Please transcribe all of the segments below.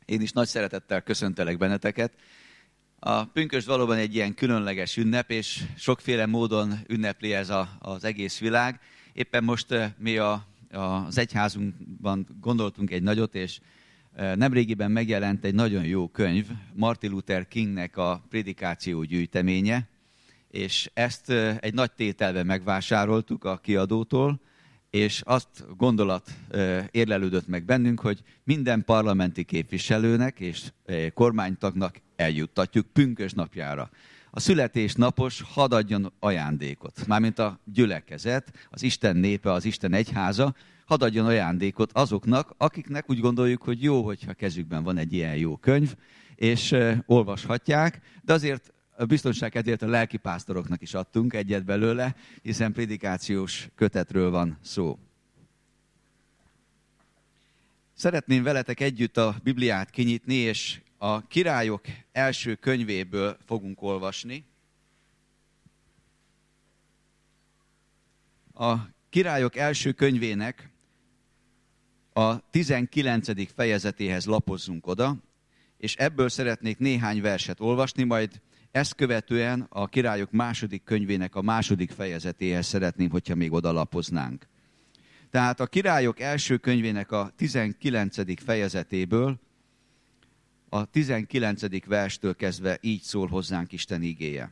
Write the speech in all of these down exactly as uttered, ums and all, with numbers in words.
Én is nagy szeretettel köszöntelek benneteket. A pünkösd valóban egy ilyen különleges ünnep, és sokféle módon ünnepli ez a, az egész világ. Éppen most mi a, az egyházunkban gondoltunk egy nagyot, és nemrégiben megjelent egy nagyon jó könyv, Martin Luther Kingnek a prédikáció gyűjteménye, és ezt egy nagy tételben megvásároltuk a kiadótól, és azt gondolat érlelődött meg bennünk, hogy minden parlamenti képviselőnek és kormánytagnak eljuttatjuk pünkösdnapjára. A születésnapos hadd adjon ajándékot, mármint a gyülekezet, az Isten népe, az Isten egyháza, hadd adjon ajándékot azoknak, akiknek úgy gondoljuk, hogy jó, hogyha kezükben van egy ilyen jó könyv, és olvashatják, de azért a biztonság kedvéért a lelkipásztoroknak is adtunk egyet belőle, hiszen prédikációs kötetről van szó. Szeretném veletek együtt a Bibliát kinyitni, és a Királyok első könyvéből fogunk olvasni. A Királyok első könyvének a tizenkilencedik fejezetéhez lapozzunk oda, és ebből szeretnék néhány verset olvasni, majd ezt követően a Királyok második könyvének a második fejezetéhez szeretném, hogyha még oda lapoznánk. Tehát a Királyok első könyvének a tizenkilencedik fejezetéből, a tizenkilencedik verstől kezdve így szól hozzánk Isten igéje.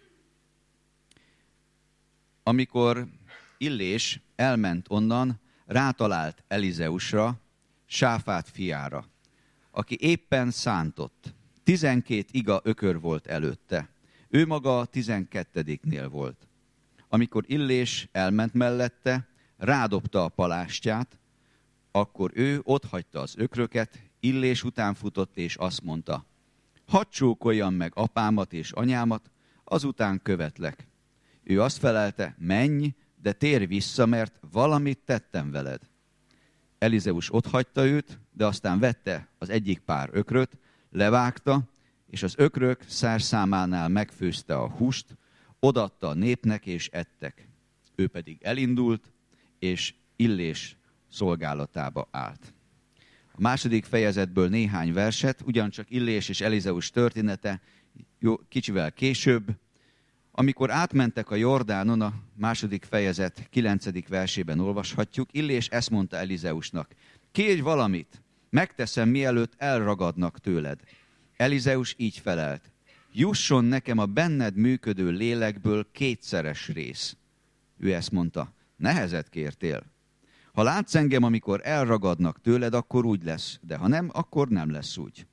Amikor Illés elment onnan, rátalált Elizeusra, Sáfát fiára, aki éppen szántott. Tizenkét iga ökör volt előtte. Ő maga a tizenkettediknél volt. Amikor Illés elment mellette, rádobta a palástját, akkor ő otthagyta az ökröket, Illés után futott és azt mondta, hadd csókoljam meg apámat és anyámat, azután követlek. Ő azt felelte, menj, de térj vissza, mert valamit tettem veled. Elizeus otthagyta őt, de aztán vette az egyik pár ökröt, levágta, és az ökrök szerszámánál megfőzte a húst, odaadta a népnek, és ettek. Ő pedig elindult, és Illés szolgálatába állt. A második fejezetből néhány verset, ugyancsak Illés és Elizeus története, jó, kicsivel később, amikor átmentek a Jordánon, a második fejezet kilencedik versében olvashatjuk, Illés ezt mondta Elizeusnak, kérj valamit, megteszem, mielőtt elragadnak tőled. Elizeus így felelt, jusson nekem a benned működő lélekből kétszeres rész. Ő ezt mondta, nehezet kértél. Ha látsz engem, amikor elragadnak tőled, akkor úgy lesz, de ha nem, akkor nem lesz úgy.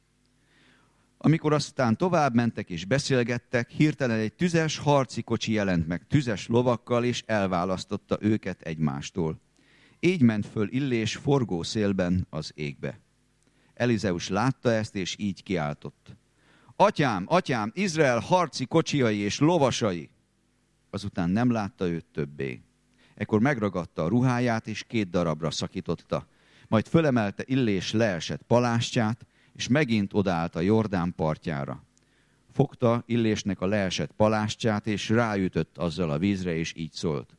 Amikor aztán tovább mentek és beszélgettek, hirtelen egy tüzes harci kocsi jelent meg tüzes lovakkal, és elválasztotta őket egymástól. Így ment föl Illés forgó szélben az égbe. Elizeus látta ezt, és így kiáltott. Atyám, atyám, Izrael harci kocsijai és lovasai! Azután nem látta őt többé. Ekkor megragadta a ruháját, és két darabra szakította. Majd fölemelte Illés leesett palástját, és megint odaállt a Jordán partjára. Fogta Illésnek a leesett palástját, és ráütött azzal a vízre, és így szólt.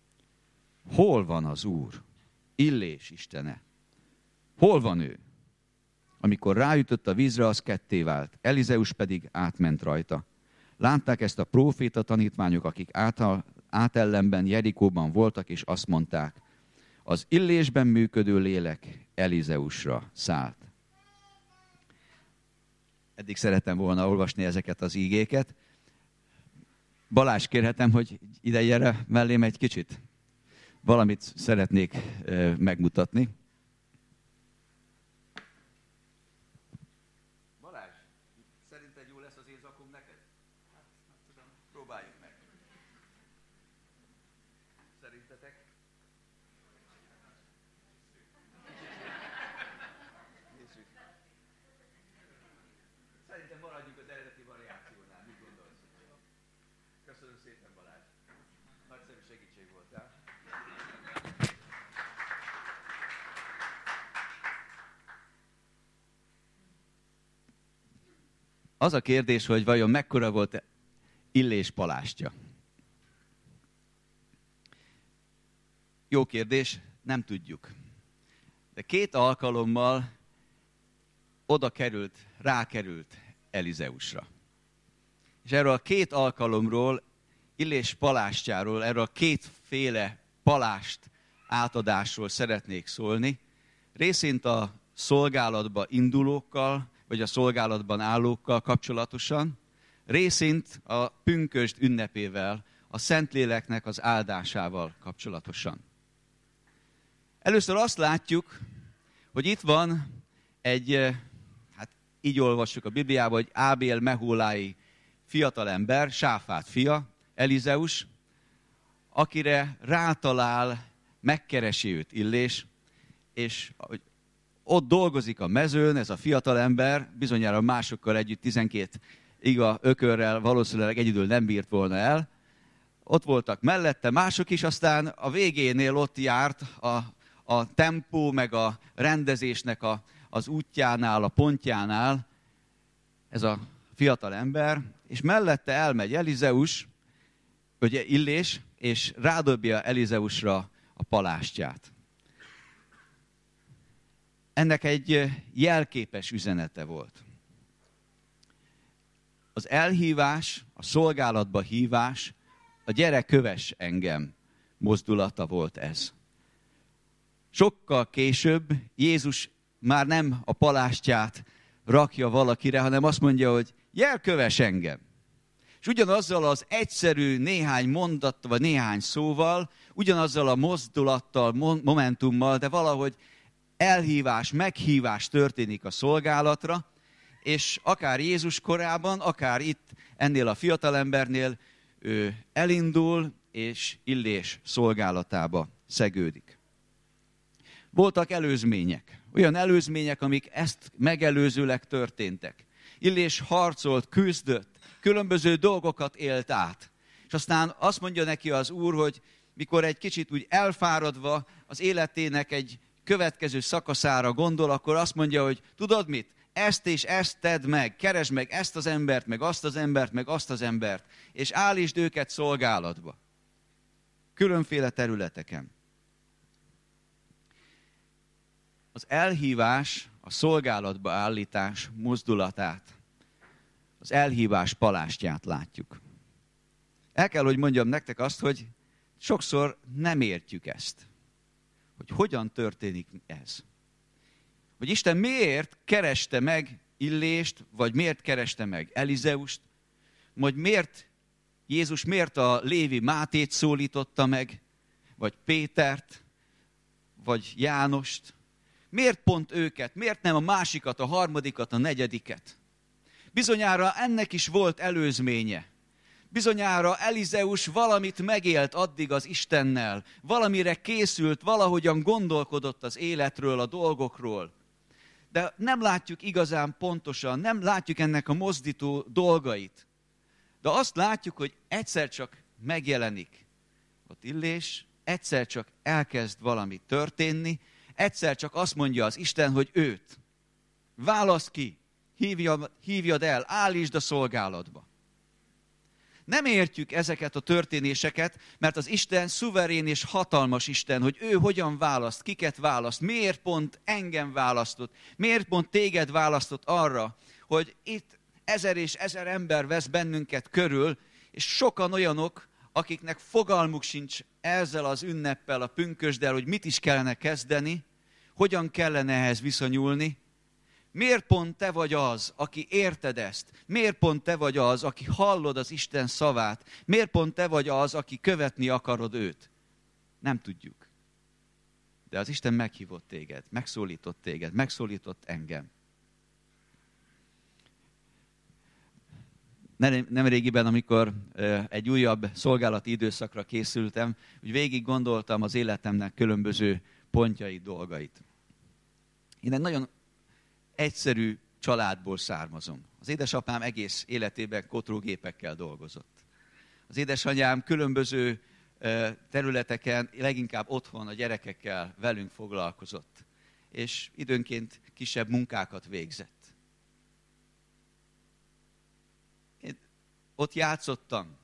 Hol van az Úr? Illés istene. Hol van ő? Amikor ráütött a vízre, az ketté vált. Elizeus pedig átment rajta. Látták ezt a próféta tanítványok, akik által, átellenben Jerikóban voltak, és azt mondták, az Illésben működő lélek Elizeusra szállt. Eddig szerettem volna olvasni ezeket az ígéket. Balázs, kérhetem, hogy ide gyere mellém egy kicsit? Valamit szeretnék e, megmutatni. Balázs, szerinted jó lesz az én zakom neked? Hát, nem tudom. Próbáljuk meg. Szerintetek? Szerintem maradjunk az eredeti variációnál. Mit gondolsz? Köszönöm szépen, Balázs. Nagyszerű segítség voltál. Az a kérdés, hogy vajon mekkora volt Illés palástja? Jó kérdés, nem tudjuk. De két alkalommal oda került, rákerült Elizeusra. És erről a két alkalomról, Illés palástjáról, erről a kétféle palást átadásról szeretnék szólni. Részint a szolgálatba indulókkal, vagy a szolgálatban állókkal kapcsolatosan, részint a pünkösd ünnepével, a Szentléleknek az áldásával kapcsolatosan. Először azt látjuk, hogy itt van egy, hát így olvassuk a Bibliában, hogy Ábél Mehólái fiatalember, Sáfát fia, Elizeus, akire rátalál, megkeresi őt Illés, és ott dolgozik a mezőn, ez a fiatalember, bizonyára másokkal együtt tizenkét iga ökörrel valószínűleg egyedül nem bírt volna el. Ott voltak mellette mások is, aztán a végénél ott járt a, a tempó, meg a rendezésnek a, az útjánál, a pontjánál ez a fiatalember, és mellette elmegy Elizeus, ugye Illés, és rádobja Elizeusra a palástját. Ennek egy jelképes üzenete volt. Az elhívás, a szolgálatba hívás, a gyere kövess engem mozdulata volt ez. Sokkal később Jézus már nem a palástját rakja valakire, hanem azt mondja, hogy gyere kövess engem. És ugyanazzal az egyszerű néhány mondattal, vagy néhány szóval, ugyanazzal a mozdulattal, momentummal, de valahogy elhívás, meghívás történik a szolgálatra, és akár Jézus korában, akár itt ennél a fiatalembernél ő elindul, és Illés szolgálatába szegődik. Voltak előzmények, olyan előzmények, amik ezt megelőzőleg történtek. Illés harcolt, küzdött, különböző dolgokat élt át. És aztán azt mondja neki az Úr, hogy mikor egy kicsit úgy elfáradva az életének egy következő szakaszára gondol, akkor azt mondja, hogy tudod mit? Ezt és ezt tedd meg, keresd meg ezt az embert, meg azt az embert, meg azt az embert, és állítsd őket szolgálatba. Különféle területeken. Az elhívás, a szolgálatba állítás mozdulatát, az elhívás palástját látjuk. El kell, hogy mondjam nektek azt, hogy sokszor nem értjük ezt. Hogy hogyan történik ez. Hogy Isten miért kereste meg Illést, vagy miért kereste meg Elizeust, vagy miért Jézus miért a Lévi Mátét szólította meg, vagy Pétert, vagy Jánost. Miért pont őket, miért nem a másikat, a harmadikat, a negyediket? Bizonyára ennek is volt előzménye. Bizonyára Elizeus valamit megélt addig az Istennel, valamire készült, valahogyan gondolkodott az életről, a dolgokról. De nem látjuk igazán pontosan, nem látjuk ennek a mozdító dolgait. De azt látjuk, hogy egyszer csak megjelenik ott Illés, egyszer csak elkezd valami történni, egyszer csak azt mondja az Isten, hogy őt válasz ki, hívjad, hívjad el, állítsd a szolgálatba. Nem értjük ezeket a történéseket, mert az Isten szuverén és hatalmas Isten, hogy ő hogyan választ, kiket választ, miért pont engem választott, miért pont téged választott arra, hogy itt ezer és ezer ember vesz bennünket körül, és sokan olyanok, akiknek fogalmuk sincs ezzel az ünneppel, a pünkösddel, hogy mit is kellene kezdeni, hogyan kellene ehhez viszonyulni. Miért pont te vagy az, aki érted ezt? Miért pont te vagy az, aki hallod az Isten szavát? Miért pont te vagy az, aki követni akarod őt? Nem tudjuk. De az Isten meghívott téged, megszólított téged, megszólított engem. Nem régiben, amikor egy újabb szolgálati időszakra készültem, úgy végig gondoltam az életemnek különböző pontjait, dolgait. Én egy nagyon egyszerű családból származom. Az édesapám egész életében kotrógépekkel dolgozott. Az édesanyám különböző területeken, leginkább otthon a gyerekekkel velünk foglalkozott. És időnként kisebb munkákat végzett. Én ott játszottam.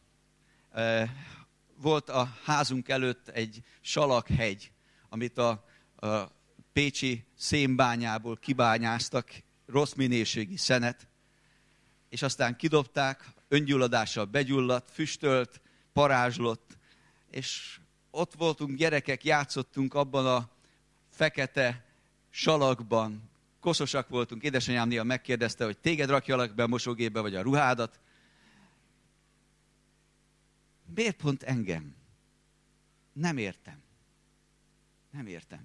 Volt a házunk előtt egy salakhegy, amit a, a pécsi szénbányából kibányáztak, rossz minőségi szenet, és aztán kidobták, öngyulladással begyulladt, füstölt, parázslott, és ott voltunk gyerekek, játszottunk abban a fekete salakban, koszosak voltunk, édesanyám néha megkérdezte, hogy téged rakjalak be a mosógépbe, vagy a ruhádat. Miért pont engem? Nem értem. Nem értem.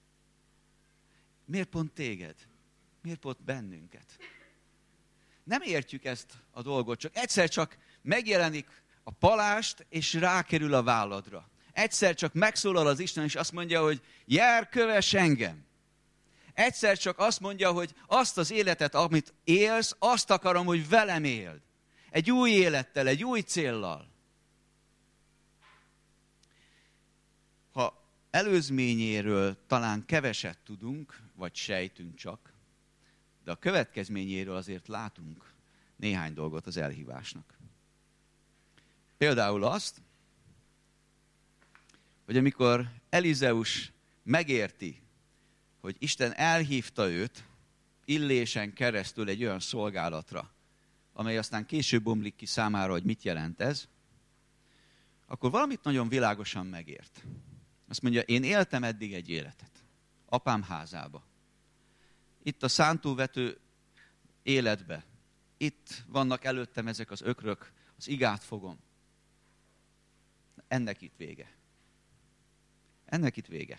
Miért pont téged? Miért pont bennünket? Nem értjük ezt a dolgot, csak egyszer csak megjelenik a palást, és rákerül a válladra. Egyszer csak megszólal az Isten, és azt mondja, hogy jár, kövess engem. Egyszer csak azt mondja, hogy azt az életet, amit élsz, azt akarom, hogy velem éld. Egy új élettel, egy új céllal. Ha előzményéről talán keveset tudunk, vagy sejtünk csak, de a következményéről azért látunk néhány dolgot az elhívásnak. Például azt, hogy amikor Elizeus megérti, hogy Isten elhívta őt Illésen keresztül egy olyan szolgálatra, amely aztán később bomlik ki számára, hogy mit jelent ez, akkor valamit nagyon világosan megért. Azt mondja, én éltem eddig egy életet, apám házába. Itt a szántóvető életbe. Itt vannak előttem ezek az ökrök, az igát fogom. Ennek itt vége. Ennek itt vége.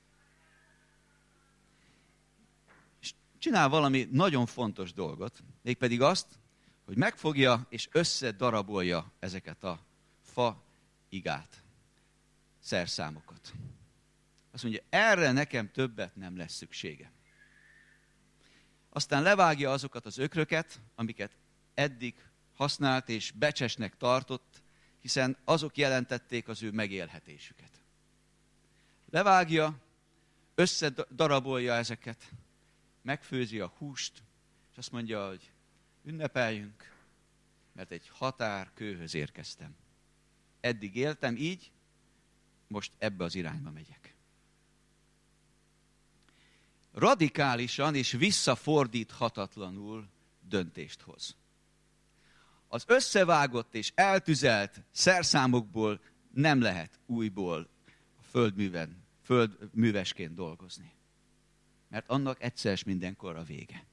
És csinál valami nagyon fontos dolgot, mégpedig azt, hogy megfogja és összedarabolja ezeket a fa igát, szerszámokat. Azt mondja, erre nekem többet nem lesz szüksége. Aztán levágja azokat az ökröket, amiket eddig használt és becsesnek tartott, hiszen azok jelentették az ő megélhetésüket. Levágja, összedarabolja ezeket, megfőzi a húst, és azt mondja, hogy ünnepeljünk, mert egy határkőhöz érkeztem. Eddig éltem így, most ebbe az irányba megyek. Radikálisan és visszafordíthatatlanul döntést hoz. Az összevágott és eltüzelt szerszámokból nem lehet újból a földműven, földművesként dolgozni. Mert annak egyszer s mindenkor a vége.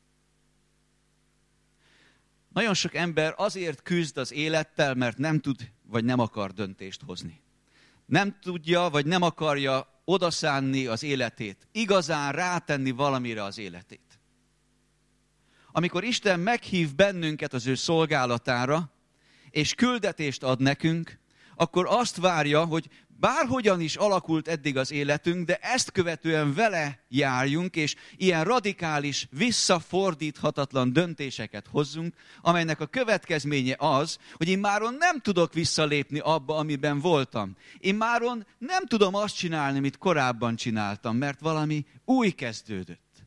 Nagyon sok ember azért küzd az élettel, mert nem tud vagy nem akar döntést hozni. Nem tudja vagy nem akarja odaszánni az életét, igazán rátenni valamire az életét. Amikor Isten meghív bennünket az ő szolgálatára, és küldetést ad nekünk, akkor azt várja, hogy bárhogyan is alakult eddig az életünk, de ezt követően vele járjunk, és ilyen radikális, visszafordíthatatlan döntéseket hozzunk, amelynek a következménye az, hogy én máron nem tudok visszalépni abba, amiben voltam. Én máron nem tudom azt csinálni, amit korábban csináltam, mert valami új kezdődött.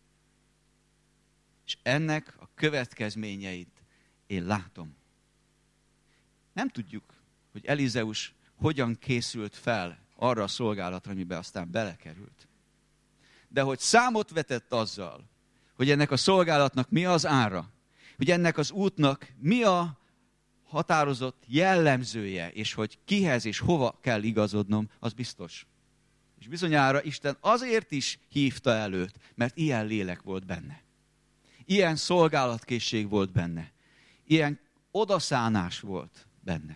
És ennek a következményeit én látom. Nem tudjuk, hogy Elizeus hogyan készült fel arra a szolgálatra, amiben aztán belekerült. De hogy számot vetett azzal, hogy ennek a szolgálatnak mi az ára, hogy ennek az útnak mi a határozott jellemzője, és hogy kihez és hova kell igazodnom, az biztos. És bizonyára Isten azért is hívta előtt, mert ilyen lélek volt benne. Ilyen szolgálatkészség volt benne. Ilyen odaszánás volt benne.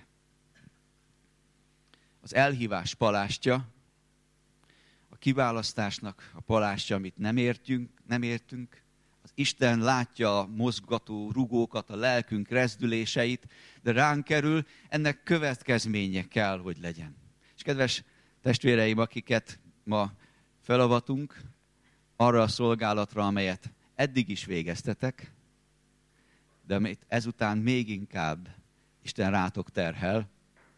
Az elhívás palástja, a kiválasztásnak a palástja, amit nem értünk, nem értünk. Az Isten látja a mozgató rugókat, a lelkünk rezdüléseit, de ránk kerül, ennek következménye kell, hogy legyen. És kedves testvéreim, akiket ma felavatunk arra a szolgálatra, amelyet eddig is végeztetek, de amit ezután még inkább Isten rátok terhel,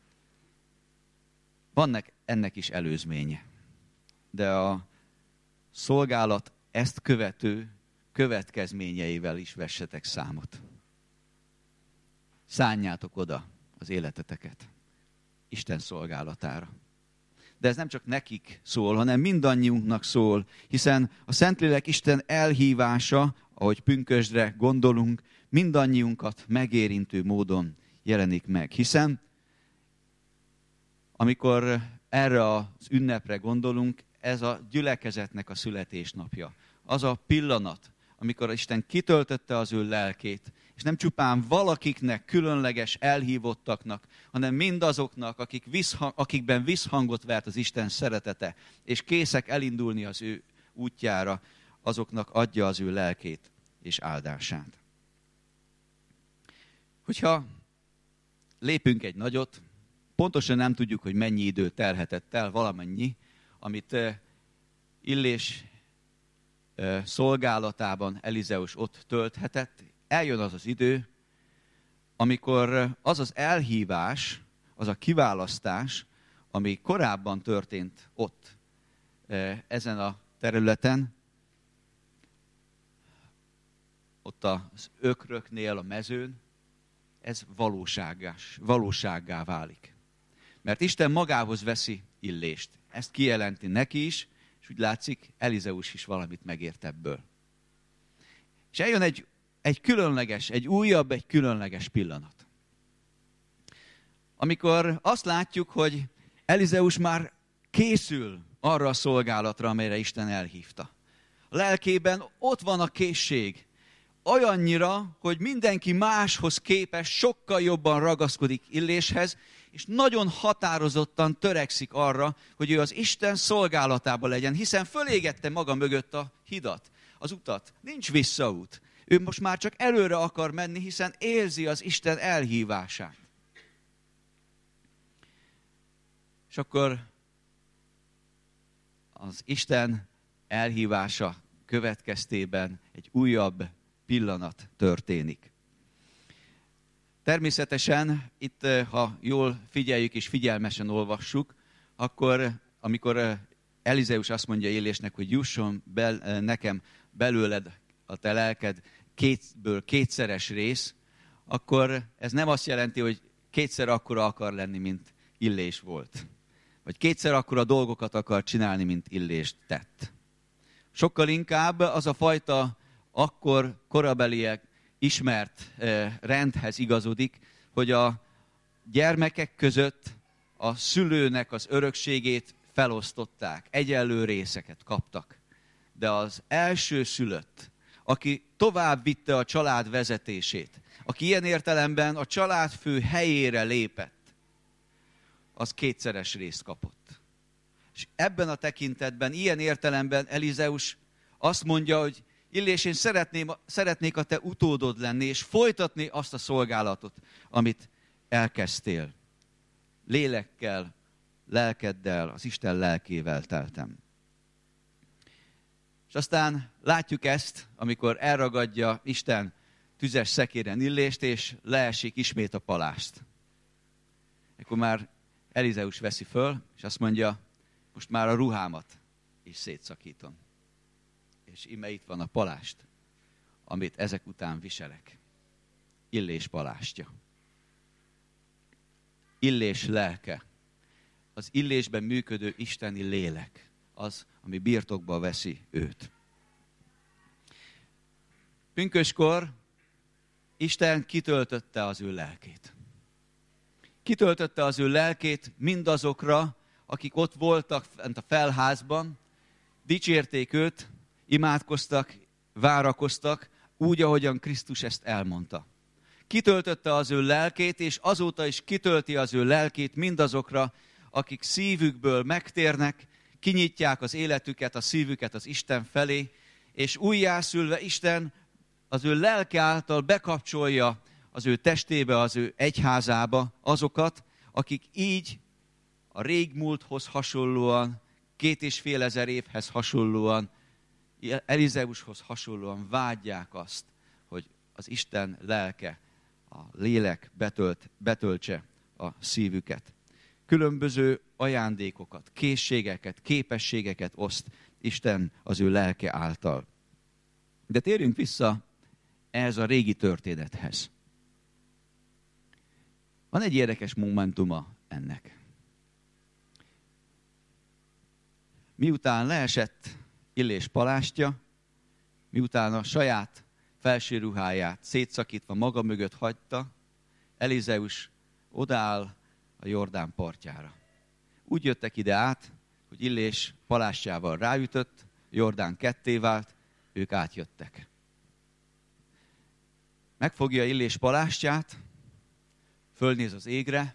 van ennek is előzménye. De a szolgálat ezt követő következményeivel is vessetek számot. Szánjátok oda az életeteket Isten szolgálatára. De ez nem csak nekik szól, hanem mindannyiunknak szól, hiszen a Szentlélek Isten elhívása ahogy pünkösdre gondolunk, mindannyiunkat megérintő módon jelenik meg. Hiszen amikor erre az ünnepre gondolunk, ez a gyülekezetnek a születésnapja. Az a pillanat, amikor Isten kitöltötte az ő lelkét, és nem csupán valakiknek, különleges elhívottaknak, hanem mindazoknak, akik visszhang, akikben visszhangot vert az Isten szeretete, és készek elindulni az ő útjára, azoknak adja az ő lelkét és áldását. Hogyha lépünk egy nagyot, pontosan nem tudjuk, hogy mennyi idő telhetett el, valamennyi, amit Illés szolgálatában Elizeus ott tölthetett. Eljön az az idő, amikor az az elhívás, az a kiválasztás, ami korábban történt ott, ezen a területen, ott az ökröknél, a mezőn, ez valóságás, valósággá válik. Mert Isten magához veszi Illést. Ezt kijelenti neki is, és úgy látszik, Elizeus is valamit megért ebből. És eljön egy, egy különleges, egy újabb, egy különleges pillanat. Amikor azt látjuk, hogy Elizeus már készül arra a szolgálatra, amelyre Isten elhívta. A lelkében ott van a készség. Olyannyira, hogy mindenki máshoz képest sokkal jobban ragaszkodik Illéshez, és nagyon határozottan törekszik arra, hogy ő az Isten szolgálatában legyen, hiszen fölégette maga mögött a hidat, az utat. Nincs visszaút. Ő most már csak előre akar menni, hiszen érzi az Isten elhívását. És akkor az Isten elhívása következtében egy újabb pillanat történik. Természetesen itt, ha jól figyeljük és figyelmesen olvassuk, akkor amikor Elizeus azt mondja Illésnek, hogy jusson bel, nekem belőled a te lelked kétből kétszeres rész, akkor ez nem azt jelenti, hogy kétszer akkora akar lenni, mint Illés volt. Vagy kétszer akkora dolgokat akar csinálni, mint Illés tett. Sokkal inkább az a fajta akkor korabeliek ismert rendhez igazodik, hogy a gyermekek között a szülőnek az örökségét felosztották, egyenlő részeket kaptak. De az első szülött, aki tovább vitte a család vezetését, aki ilyen értelemben a családfő helyére lépett, az kétszeres részt kapott. És ebben a tekintetben, ilyen értelemben Elizeus azt mondja, hogy Illés, én szeretném, szeretnék a te utódod lenni, és folytatni azt a szolgálatot, amit elkezdtél. Lélekkel, lelkeddel, az Isten lelkével teltem. És aztán látjuk ezt, amikor elragadja Isten tüzes szekéren Illést, és leesik ismét a palást. Akkor már Elizeus veszi föl, és azt mondja, most már a ruhámat is szétszakítom. És ime itt van a palást, amit ezek után viselek. Illés palástja. Illés lelke. Az Illésben működő isteni lélek. Az, ami birtokba veszi őt. Pünköskor Isten kitöltötte az ő lelkét. Kitöltötte az ő lelkét mindazokra, akik ott voltak fent a felházban, dicsérték őt, imádkoztak, várakoztak, úgy, ahogyan Krisztus ezt elmondta. Kitöltötte az ő lelkét, és azóta is kitölti az ő lelkét mindazokra, akik szívükből megtérnek, kinyitják az életüket, a szívüket az Isten felé, és újjászülve Isten az ő lelke által bekapcsolja az ő testébe, az ő egyházába azokat, akik így a régmúlthoz hasonlóan, két és fél ezer évhez hasonlóan, Elizeushoz hasonlóan vágyják azt, hogy az Isten lelke, a lélek betölt, betöltse a szívüket. Különböző ajándékokat, készségeket, képességeket oszt Isten az ő lelke által. De térjünk vissza ehhez a régi történethez. Van egy érdekes momentuma ennek. Miután leesett Illés palástja, miután a saját felső ruháját szétszakítva maga mögött hagyta, Elizeus odaáll a Jordán partjára. Úgy jöttek ide át, hogy Illés palástjával ráütött, Jordán ketté vált, ők átjöttek. Megfogja Illés palástját, fölnéz az égre,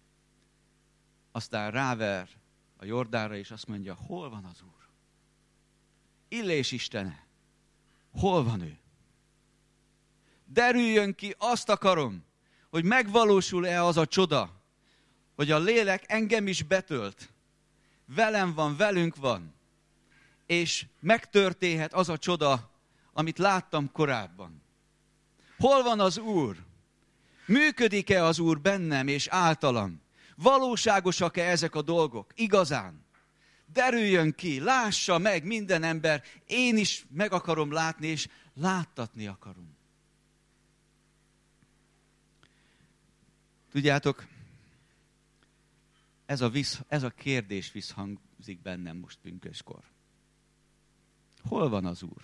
aztán ráver a Jordánra, és azt mondja, hol van az Úr? Illés istene, hol van ő? Derüljön ki, azt akarom, hogy megvalósul-e az a csoda, hogy a lélek engem is betölt, velem van, velünk van, és megtörténhet az a csoda, amit láttam korábban. Hol van az Úr? Működik-e az Úr bennem és általam? Valóságosak-e ezek a dolgok? Igazán? Derüljön ki, lássa meg minden ember, én is meg akarom látni, és láttatni akarom. Tudjátok, ez a, visz, ez a kérdés visszhangzik bennem most pünköskor. Hol van az Úr?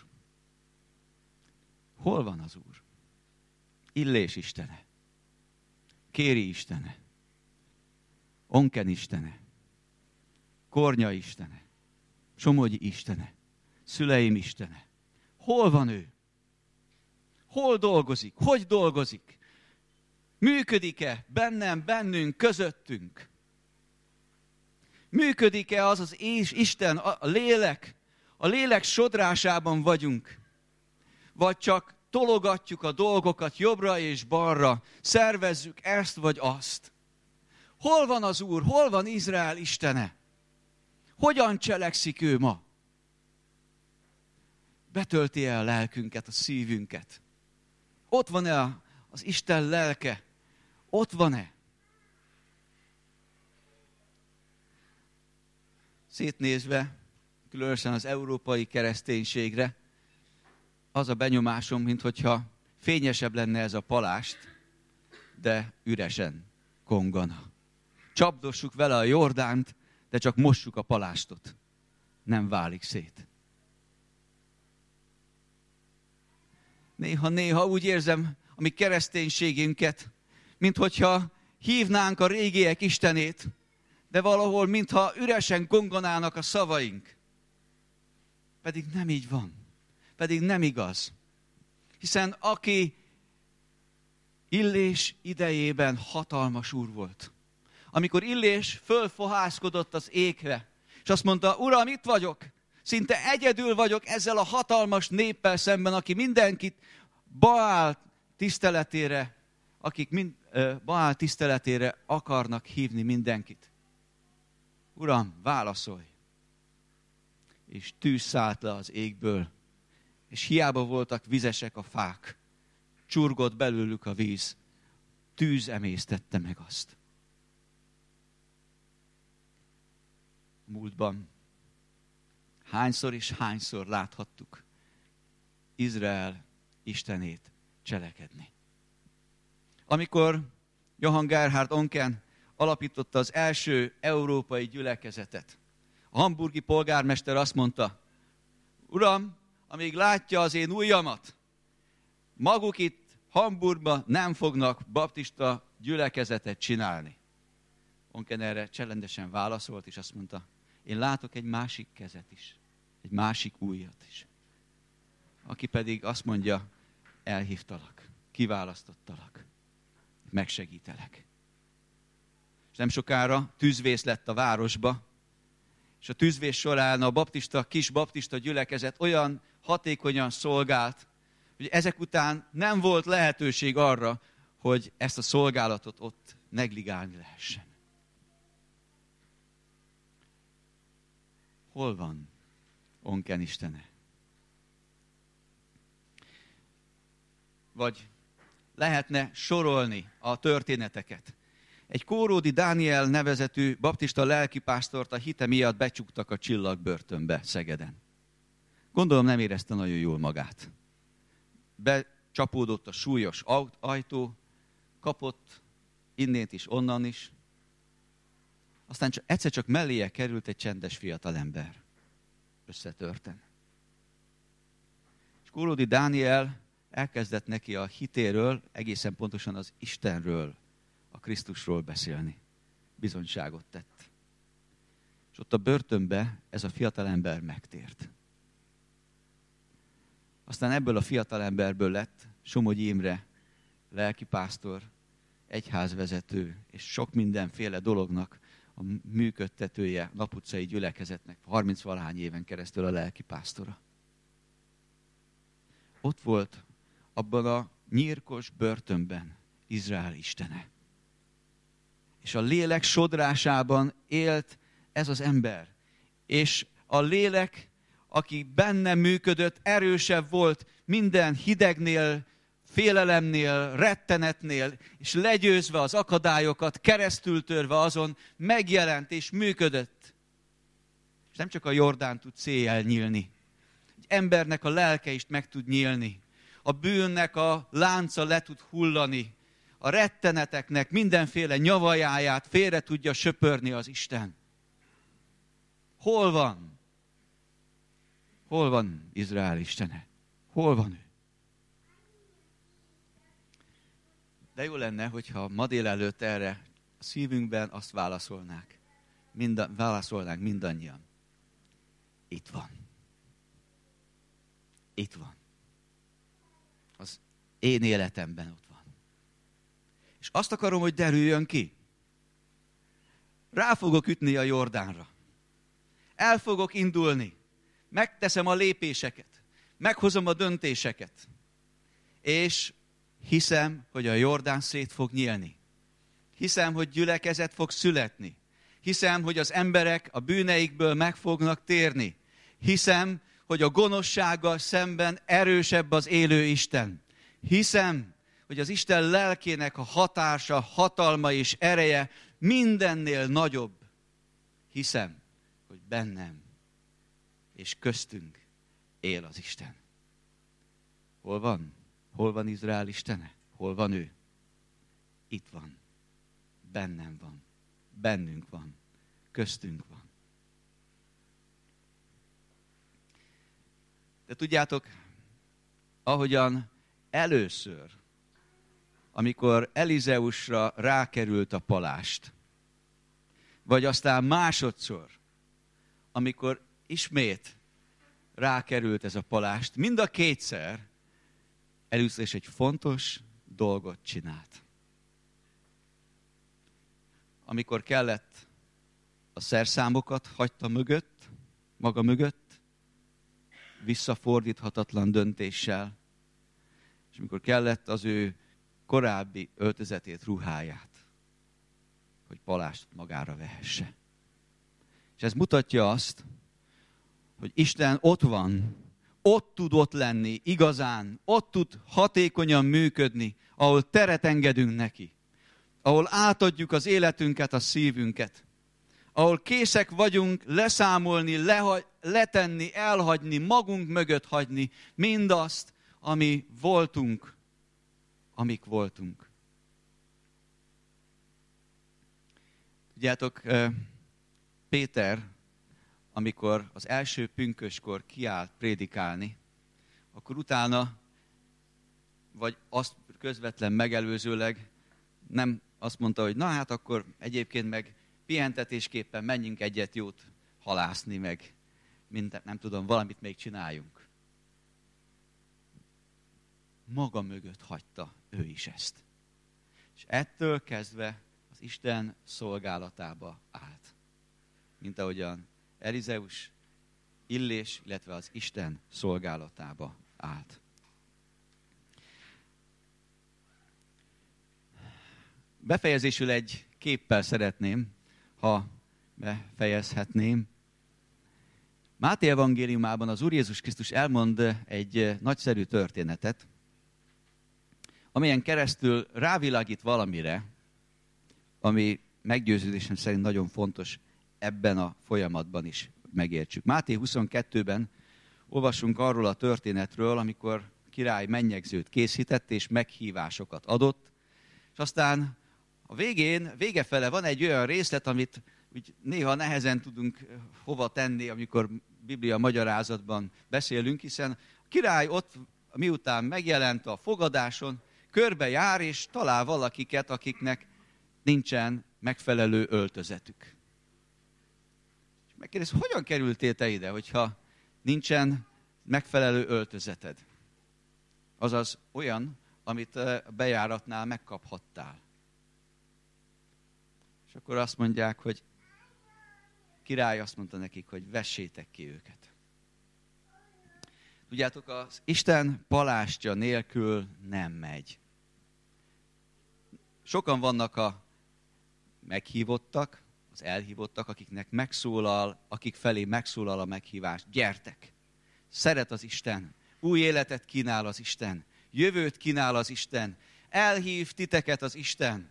Hol van az Úr? Illés istene, Kéri istene, Onken istene, Kornya istene, Somogyi istene, szüleim istene. Hol van ő? Hol dolgozik? Hogy dolgozik? Működik-e bennem, bennünk, közöttünk? Működik-e az az Isten, a lélek? A lélek sodrásában vagyunk? Vagy csak tologatjuk a dolgokat jobbra és balra, szervezzük ezt vagy azt? Hol van az Úr? Hol van Izrael istene? Hogyan cselekszik ő ma? Betölti-e a lelkünket, a szívünket? Ott van-e az Isten lelke? Ott van-e? Szétnézve, különösen az európai kereszténységre, az a benyomásom, minthogyha fényesebb lenne ez a palást, de üresen kongana. Csapdossuk vele a Jordánt, de csak mossuk a palástot. Nem válik szét. Néha-néha úgy érzem a mi kereszténységünket, minthogyha hívnánk a régiek istenét, de valahol mintha üresen konganának a szavaink. Pedig nem így van. Pedig nem igaz. Hiszen aki Illés idejében hatalmas úr volt. Amikor Illés fölfohászkodott az égre, és azt mondta, Uram, itt vagyok, szinte egyedül vagyok ezzel a hatalmas néppel szemben, aki mindenkit Baál tiszteletére, akik mind, uh, Baál tiszteletére akarnak hívni mindenkit. Uram, válaszolj! És tűz szállt le az égből, és hiába voltak vizesek a fák, csurgott belőlük a víz, tűz emésztette meg azt. Múltban hányszor és hányszor láthattuk Izrael istenét cselekedni. Amikor Johann Gerhard Onken alapította az első európai gyülekezetet, a hamburgi polgármester azt mondta, Uram, amíg látja az én ujjamat, maguk itt Hamburgban nem fognak baptista gyülekezetet csinálni. Onken erre csellendesen válaszolt, és azt mondta, én látok egy másik kezet is, egy másik ujjat is. Aki pedig azt mondja, elhívtalak, kiválasztottalak, megsegítelek. És nem sokára tűzvész lett a városba, és a tűzvész során a baptista, kis baptista gyülekezet olyan hatékonyan szolgált, hogy ezek után nem volt lehetőség arra, hogy ezt a szolgálatot ott negligálni lehessen. Hol van Onken istene? Vagy lehetne sorolni a történeteket. Egy Kóródi Dániel nevezetű baptista lelkipásztort a hite miatt becsuktak a Csillagbörtönbe Szegeden. Gondolom nem érezte nagyon jól magát. Becsapódott a súlyos ajtó, kapott innét is, onnan is. Aztán csak, egyszer csak melléje került egy csendes fiatalember. Összetörten. És Kóródi Dániel elkezdett neki a hitéről, egészen pontosan az Istenről, a Krisztusról beszélni. Bizonyságot tett. És ott a börtönbe ez a fiatalember megtért. Aztán ebből a fiatalemberből lett Somogyi Imre, lelkipásztor, egyházvezető, és sok mindenféle dolognak a működtetője, naputcai gyülekezetnek, harminc-valahány éven keresztül a lelkipásztora. Ott volt abban a nyírkos börtönben Izrael istene. És a lélek sodrásában élt ez az ember. És a lélek, aki benne működött, erősebb volt minden hidegnél, félelemnél, rettenetnél, és legyőzve az akadályokat, keresztül törve azon, megjelent és működött. És nem csak a Jordán tud széjjel nyílni. Egy embernek a lelke is meg tud nyílni. A bűnnek a lánca le tud hullani. A retteneteknek mindenféle nyavajáját félre tudja söpörni az Isten. Hol van? Hol van Izrael istene? Hol van ő? De jó lenne, hogyha ma délelőtt erre a szívünkben azt válaszolnák. Mind, válaszolnánk mindannyian. Itt van. Itt van. Az én életemben ott van. És azt akarom, hogy derüljön ki. Rá fogok ütni a Jordánra. El fogok indulni. Megteszem a lépéseket. Meghozom a döntéseket. És hiszem, hogy a Jordán szét fog nyílni. Hiszem, hogy gyülekezet fog születni. Hiszem, hogy az emberek a bűneikből meg fognak térni. Hiszem, hogy a gonoszsággal szemben erősebb az élő Isten. Hiszem, hogy az Isten lelkének a hatása, hatalma és ereje mindennél nagyobb. Hiszem, hogy bennem és köztünk él az Isten. Hol van? Hol van Izrael istene? Hol van ő? Itt van. Bennem van. Bennünk van. Köztünk van. De tudjátok, ahogyan először, amikor Elizeusra rákerült a palást, vagy aztán másodszor, amikor ismét rákerült ez a palást, mind a kétszer először is egy fontos dolgot csinált. Amikor kellett, a szerszámokat hagyta mögött, maga mögött, visszafordíthatatlan döntéssel, és amikor kellett, az ő korábbi öltözetét, ruháját, hogy palást magára vehesse. És ez mutatja azt, hogy Isten ott van, ott tud ott lenni igazán, ott tud hatékonyan működni, ahol teret engedünk neki, ahol átadjuk az életünket, a szívünket, ahol készek vagyunk leszámolni, lehagy, letenni, elhagyni, magunk mögött hagyni mindazt, ami voltunk, amik voltunk. Tudjátok, Péter, amikor az első pünköskor kiállt prédikálni, akkor utána, vagy azt közvetlen megelőzőleg nem azt mondta, hogy na hát akkor egyébként meg pihentetésképpen menjünk egyet jót halászni, meg mint nem tudom, valamit még csináljunk. Maga mögött hagyta ő is ezt. És ettől kezdve az Isten szolgálatába állt. Mint ahogyan Elizeus, Illés, illetve az Isten szolgálatába állt. Befejezésül egy képpel szeretném, ha befejezhetném. Máté evangéliumában az Úr Jézus Krisztus elmond egy nagyszerű történetet, amelyen keresztül rávilágít valamire, ami meggyőződésem szerint nagyon fontos ebben a folyamatban is megértsük. Máté huszonkettőben olvasunk arról a történetről, amikor király mennyegzőt készített és meghívásokat adott, és aztán a végén, végefele van egy olyan részlet, amit úgy néha nehezen tudunk hova tenni, amikor Biblia magyarázatban beszélünk, hiszen a király ott miután megjelent a fogadáson, körbe jár és talál valakiket, akiknek nincsen megfelelő öltözetük. És megkérdez, hogyan kerültél te ide, hogyha nincsen megfelelő öltözeted? Azaz olyan, amit a bejáratnál megkaphattál. És akkor azt mondják, hogy király azt mondta nekik, hogy vessétek ki őket. Tudjátok, az Isten palástja nélkül nem megy. Sokan vannak a meghívottak, az elhívottak, akiknek megszólal, akik felé megszólal a meghívás. Gyertek! Szeret az Isten, új életet kínál az Isten, jövőt kínál az Isten, elhív titeket az Isten.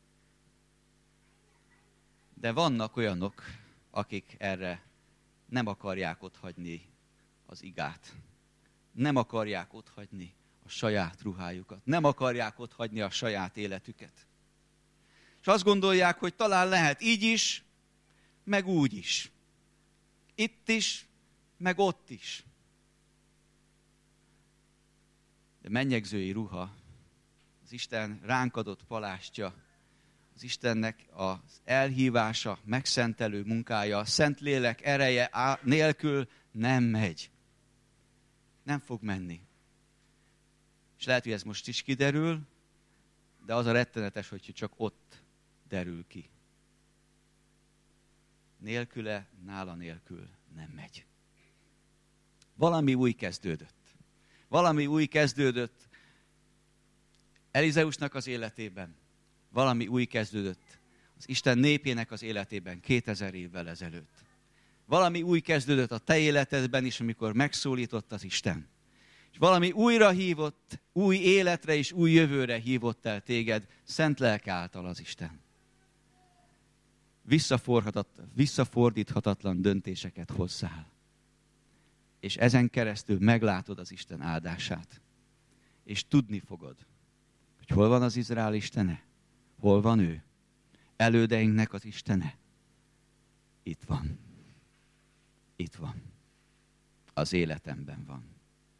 De vannak olyanok, akik erre nem akarják otthagyni az igát. Nem akarják otthagyni a saját ruhájukat. Nem akarják otthagyni a saját életüket. És azt gondolják, hogy talán lehet így is, meg úgy is. Itt is, meg ott is. De mennyegzői ruha, az Isten ránk adott palástja, az Istennek az elhívása, megszentelő munkája, a Szentlélek ereje nélkül nem megy. Nem fog menni. És lehet, hogy ez most is kiderül, de az a rettenetes, hogy csak ott derül ki. Nélküle, nála nélkül nem megy. Valami új kezdődött. Valami új kezdődött Elizeusnak az életében. Valami új kezdődött az Isten népének az életében kétezer évvel ezelőtt. Valami új kezdődött a te életedben is, amikor megszólított az Isten. És valami újra hívott, új életre és új jövőre hívott el téged szent lelke által az Isten. Visszafordíthatatlan döntéseket hozzál. És ezen keresztül meglátod az Isten áldását. És tudni fogod, hogy hol van az Izrael Istene, hol van ő. Elődeinknek az Istene. Itt van. Itt van. Az életemben van.